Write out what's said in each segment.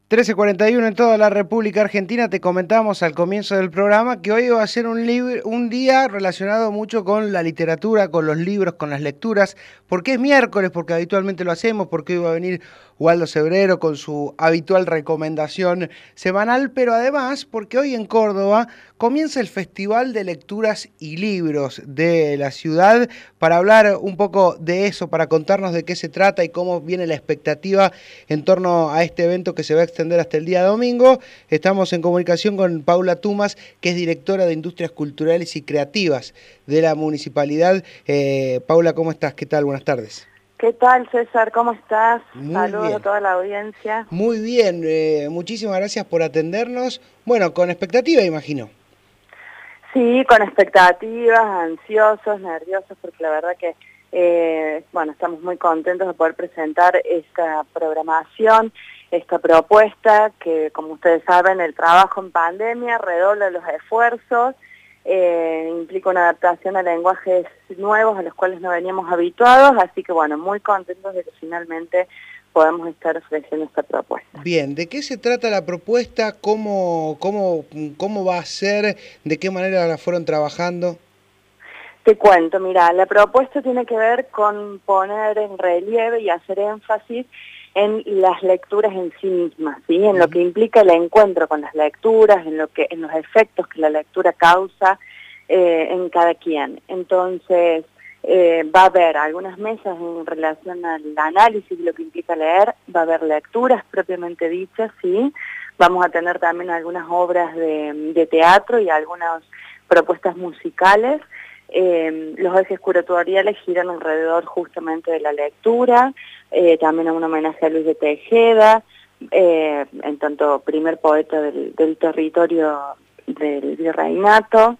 13:41 en toda la República Argentina. Te comentábamos al comienzo del programa que hoy va a ser un día relacionado mucho con la literatura, con los libros, con las lecturas, porque es miércoles, porque habitualmente lo hacemos, porque hoy va a venir Waldo Sebrero con su habitual recomendación semanal, pero además porque hoy en Córdoba comienza el Festival de Lecturas y Libros de la ciudad. Para hablar un poco de eso, para contarnos de qué se trata y cómo viene la expectativa en torno a este evento que se va a extender hasta el día domingo, estamos en comunicación con Paula Tumas, que es directora de Industrias Culturales y Creativas de la Municipalidad. Paula, ¿cómo estás? ¿Qué tal? Buenas tardes. ¿Qué tal, César? ¿Cómo estás? Muy Saludos bien. a toda la audiencia. Muy bien, muchísimas gracias por atendernos. Bueno, con expectativa, imagino. Sí, con expectativas, ansiosos, nerviosos, porque la verdad que, estamos muy contentos de poder presentar esta programación, esta propuesta, que como ustedes saben, el trabajo en pandemia redobla los esfuerzos, implica una adaptación a lenguajes nuevos a los cuales no veníamos habituados, así que muy contentos de que finalmente podamos estar ofreciendo esta propuesta. Bien, ¿de qué se trata la propuesta? ¿Cómo va a ser? ¿De qué manera la fueron trabajando? Te cuento, mira, la propuesta tiene que ver con poner en relieve y hacer énfasis en las lecturas en sí mismas, ¿sí? En lo que implica el encuentro con las lecturas, en los efectos que la lectura causa en cada quien. Entonces, va a haber algunas mesas en relación al análisis de lo que implica leer, va a haber lecturas propiamente dichas, ¿sí? Vamos a tener también algunas obras de teatro y algunas propuestas musicales. Los ejes curatoriales giran alrededor justamente de la lectura, también un homenaje a Luis de Tejeda, en tanto primer poeta del territorio del virreinato.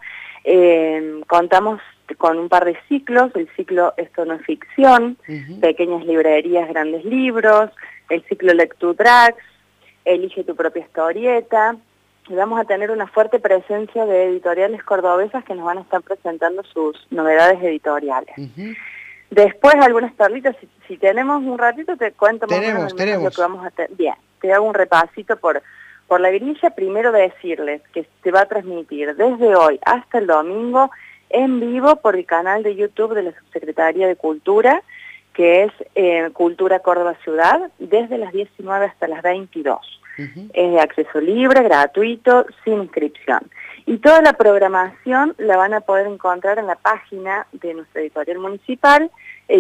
Contamos con un par de ciclos, el ciclo Esto no es ficción, Pequeñas librerías, grandes libros, el ciclo Lectutrax, Elige tu propia historieta. Y vamos a tener una fuerte presencia de editoriales cordobesas que nos van a estar presentando sus novedades editoriales. Después algunas perlitas, si tenemos un ratito te cuento más o menos lo que vamos a tener. Bien, te hago un repasito por la grilla. Primero decirles que se va a transmitir desde hoy hasta el domingo en vivo por el canal de YouTube de la Subsecretaría de Cultura, que es Cultura Córdoba Ciudad, desde las 19 hasta las 22. Es de acceso libre, gratuito, sin inscripción. Y toda la programación la van a poder encontrar en la página de nuestra editorial municipal,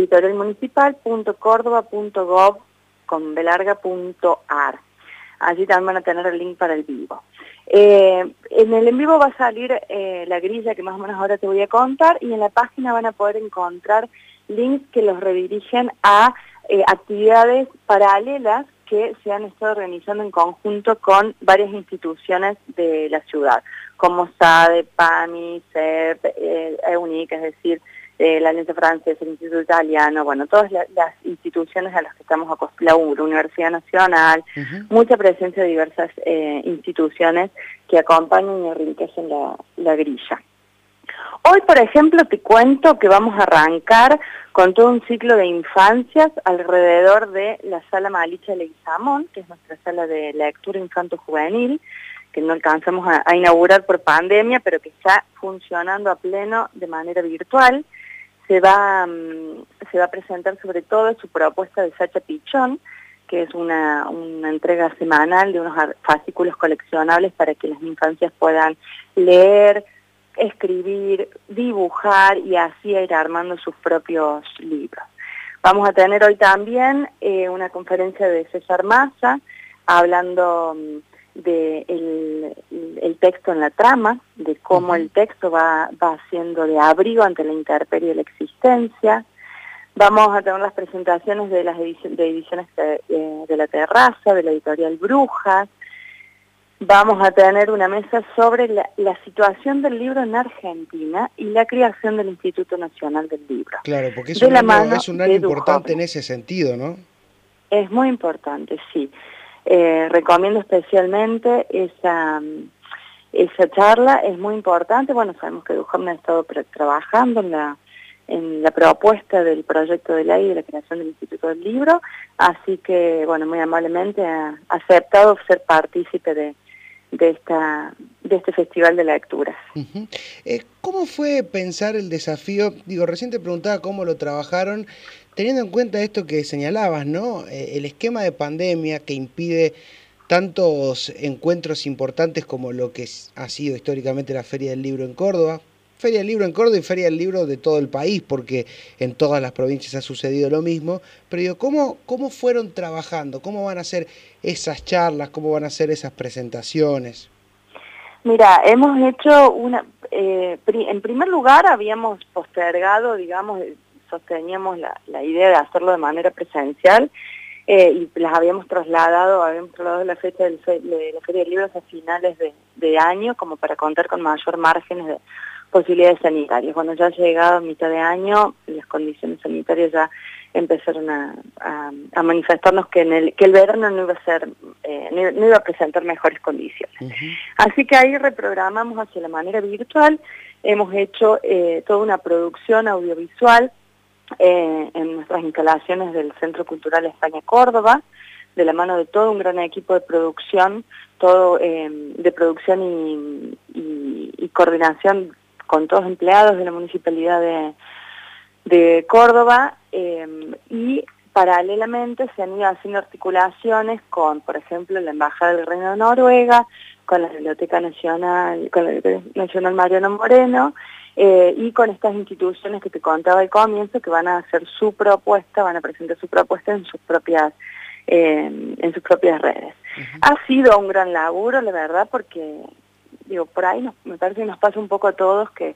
editorialmunicipal.córdoba.gov.ar. Allí también van a tener el link para el vivo. En el en vivo va a salir la grilla que más o menos ahora te voy a contar, y en la página van a poder encontrar links que los redirigen a actividades paralelas que se han estado organizando en conjunto con varias instituciones de la ciudad, como SADE, PAMI, CEP, EUNIC, es decir, la Alianza Francesa, el Instituto Italiano, todas las instituciones a las que estamos acostumbrados, la Universidad Nacional, mucha presencia de diversas instituciones que acompañan y enriquecen la grilla. Hoy, por ejemplo, te cuento que vamos a arrancar con todo un ciclo de infancias alrededor de la Sala Malicha Leguizamón, que es nuestra sala de lectura infanto-juvenil, que no alcanzamos a inaugurar por pandemia, pero que está funcionando a pleno de manera virtual. Se va a presentar sobre todo su propuesta de Sacha Pichón, que es una entrega semanal de unos fascículos coleccionables para que las infancias puedan leer, escribir, dibujar y así ir armando sus propios libros. Vamos a tener hoy también una conferencia de César Massa hablando de el texto en la trama, de cómo el texto va siendo de abrigo ante la intemperie de la existencia. Vamos a tener las presentaciones de las ediciones de La Terraza, de la editorial Brujas. Vamos a tener una mesa sobre la situación del libro en Argentina y la creación del Instituto Nacional del Libro. Claro, porque es un año importante en ese sentido, ¿no? Es muy importante, sí. Recomiendo especialmente esa charla, es muy importante. Sabemos que Duhamel ha estado trabajando la propuesta del proyecto de ley de la creación del Instituto del Libro, así que, bueno, muy amablemente ha aceptado ser partícipe de este festival de lecturas. Uh-huh. ¿Cómo fue pensar el desafío? Digo, recién te preguntaba cómo lo trabajaron, teniendo en cuenta esto que señalabas, ¿no? El esquema de pandemia que impide tantos encuentros importantes como lo que ha sido históricamente la Feria del Libro en Córdoba. Feria del Libro en Córdoba y Feria del Libro de todo el país, porque en todas las provincias ha sucedido lo mismo. Pero digo, ¿cómo fueron trabajando? ¿Cómo van a ser esas charlas? ¿Cómo van a ser esas presentaciones? Mira, hemos hecho en primer lugar habíamos postergado, digamos, sosteníamos la idea de hacerlo de manera presencial, y las habíamos trasladado la fecha de la Feria de Libros a finales de año, como para contar con mayor márgenes de posibilidades sanitarias. Cuando ya ha llegado a mitad de año, las condiciones sanitarias ya empezaron a manifestarnos que el verano no iba a ser, no iba a presentar mejores condiciones. Uh-huh. Así que ahí reprogramamos hacia la manera virtual, hemos hecho toda una producción audiovisual en nuestras instalaciones del Centro Cultural España Córdoba, de la mano de todo un gran equipo de producción, de producción y coordinación con todos los empleados de la Municipalidad de Córdoba, y paralelamente se han ido haciendo articulaciones con, por ejemplo, la Embajada del Reino de Noruega, con la Biblioteca Nacional, con la Biblioteca Nacional Mariano Moreno, y con estas instituciones que te contaba al comienzo, que van a hacer su propuesta, van a presentar su propuesta en sus propias redes. Uh-huh. Ha sido un gran laburo, la verdad, porque digo, por ahí me parece que nos pasa un poco a todos que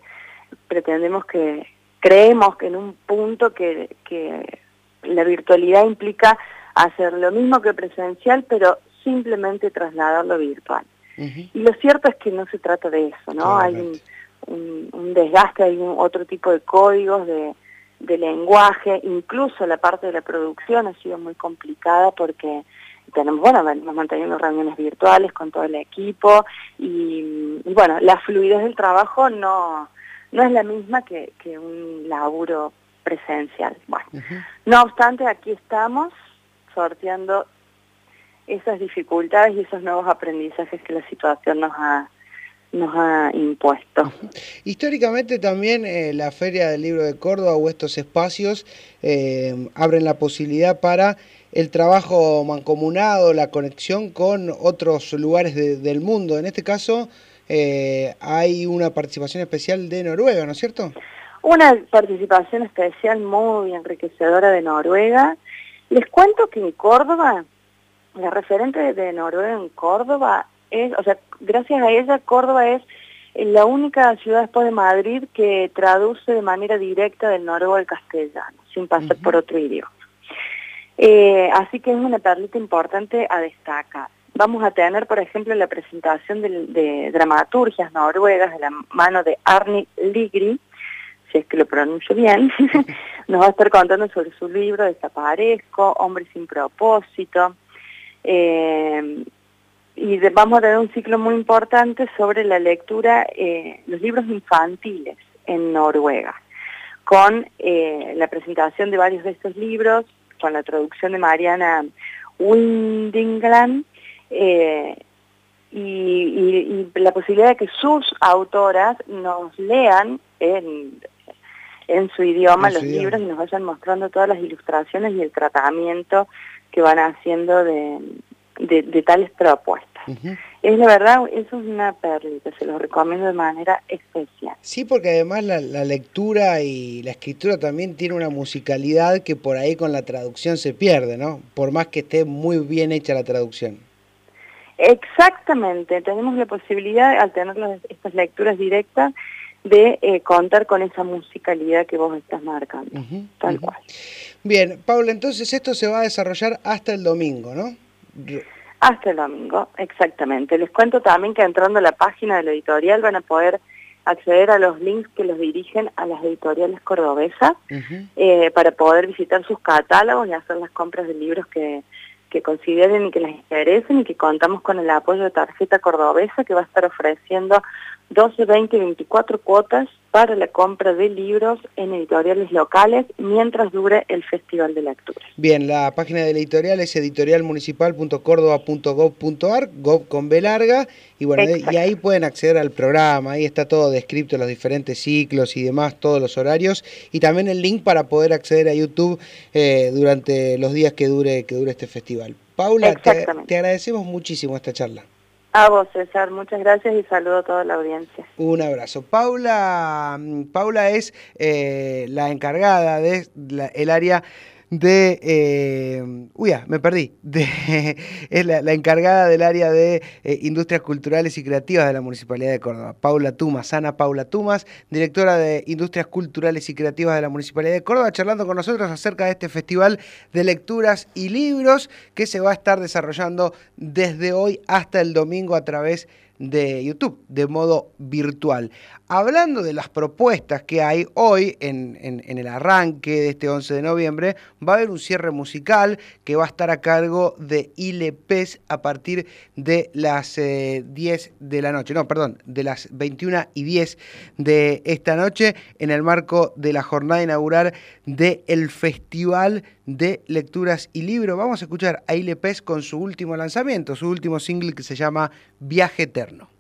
creemos que en un punto que la virtualidad implica hacer lo mismo que presencial, pero simplemente trasladarlo virtual. Uh-huh. Y lo cierto es que no se trata de eso, ¿no? Hay un desgaste, hay otro tipo de códigos de lenguaje, incluso la parte de la producción ha sido muy complicada porque venimos manteniendo reuniones virtuales con todo el equipo y bueno, la fluidez del trabajo no es la misma que un laburo presencial. Bueno, uh-huh. No obstante, aquí estamos sorteando esas dificultades y esos nuevos aprendizajes que la situación nos ha impuesto. Uh-huh. Históricamente también la Feria del Libro de Córdoba o estos espacios abren la posibilidad para el trabajo mancomunado, la conexión con otros lugares del mundo. En este caso hay una participación especial de Noruega, ¿no es cierto? Una participación especial muy enriquecedora de Noruega. Les cuento que en Córdoba, la referente de Noruega en Córdoba gracias a ella, Córdoba es la única ciudad después de Madrid que traduce de manera directa del noruego al castellano, sin pasar uh-huh. por otro idioma. Así que es una perlita importante a destacar. Vamos a tener, por ejemplo, la presentación de dramaturgias noruegas de la mano de Arni Ligri, si es que lo pronuncio bien. Nos va a estar contando sobre su libro Desaparezco, Hombre sin propósito, y vamos a tener un ciclo muy importante sobre la lectura, los libros infantiles en Noruega, con la presentación de varios de estos libros, con la traducción de Mariana Windingland, y la posibilidad de que sus autoras nos lean en su idioma los libros y nos vayan mostrando todas las ilustraciones y el tratamiento que van haciendo de tales propuestas. Uh-huh. Es la verdad, eso es una perlita, se los recomiendo de manera especial. Sí, porque además la lectura y la escritura también tiene una musicalidad que por ahí con la traducción se pierde, ¿no? Por más que esté muy bien hecha la traducción. Exactamente, tenemos la posibilidad, al tener estas lecturas directas, de contar con esa musicalidad que vos estás marcando, uh-huh, tal cual. Bien, Paula, entonces esto se va a desarrollar hasta el domingo, ¿no? Hasta el domingo, exactamente. Les cuento también que entrando a la página de la editorial van a poder acceder a los links que los dirigen a las editoriales cordobesas, uh-huh. Para poder visitar sus catálogos y hacer las compras de libros que consideren y que les interesen, y que contamos con el apoyo de Tarjeta Cordobesa, que va a estar ofreciendo 12, 20 y 24 cuotas para la compra de libros en editoriales locales mientras dure el Festival de Lectura. Bien, la página de la editorial es editorialmunicipal.córdoba.gov.ar, gov con B larga, y bueno, y ahí pueden acceder al programa, ahí está todo descrito, los diferentes ciclos y demás, todos los horarios, y también el link para poder acceder a YouTube durante los días que dure este festival. Paula, te agradecemos muchísimo esta charla. A vos, César, muchas gracias y saludo a toda la audiencia. Un abrazo. Paula es la encargada de el área de... me perdí. Es la encargada del área de Industrias Culturales y Creativas de la Municipalidad de Córdoba. Paula Tumas, Ana Paula Tumas, directora de Industrias Culturales y Creativas de la Municipalidad de Córdoba, charlando con nosotros acerca de este festival de lecturas y libros que se va a estar desarrollando desde hoy hasta el domingo a través de YouTube, de modo virtual. Hablando de las propuestas que hay hoy en el arranque de este 11 de noviembre, va a haber un cierre musical que va a estar a cargo de Ile Pez a partir de las 10 de la noche, de las 21:10 de esta noche, en el marco de la jornada inaugural del Festival de Lecturas y Libros. Vamos a escuchar a Ile Pez con su último lanzamiento, su último single que se llama Viaje Eterno.